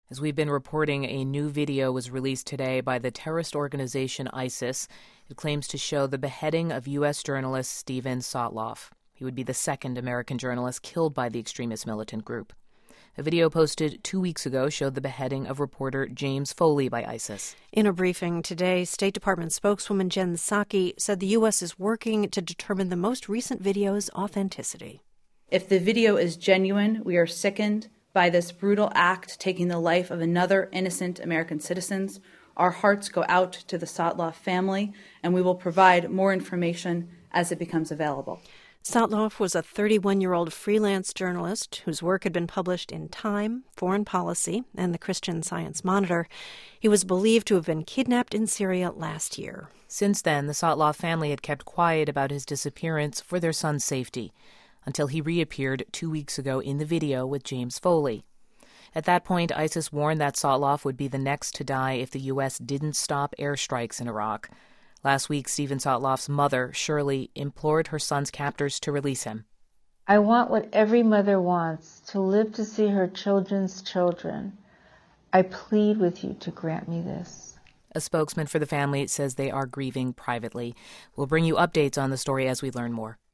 As we've been reporting, a new video was released today by the terrorist organization ISIS. It claims to show the beheading of U.S. journalist Steven Sotloff. He would be the second American journalist killed by the extremist militant group. A video posted 2 weeks ago showed the beheading of reporter James Foley by ISIS. In a briefing today, State Department spokeswoman Jen Psaki said the U.S. is working to determine the most recent video's authenticity. If the video is genuine, we are sickened by this brutal act taking the life of another innocent American citizen. Our hearts go out to the Sotloff family, and we will provide more information as it becomes available. Sotloff was a 31-year-old freelance journalist whose work had been published in Time, Foreign Policy, and the Christian Science Monitor. He was believed to have been kidnapped in Syria last year. Since then, the Sotloff family had kept quiet about his disappearance for their son's safety, until he reappeared 2 weeks ago in the video with James Foley. At that point, ISIS warned that Sotloff would be the next to die if the U.S. didn't stop airstrikes in Iraq. Last week, Steven Sotloff's mother, Shirley, implored her son's captors to release him. I want what every mother wants, to live to see her children's children. I plead with you to grant me this. A spokesman for the family says they are grieving privately. We'll bring you updates on the story as we learn more.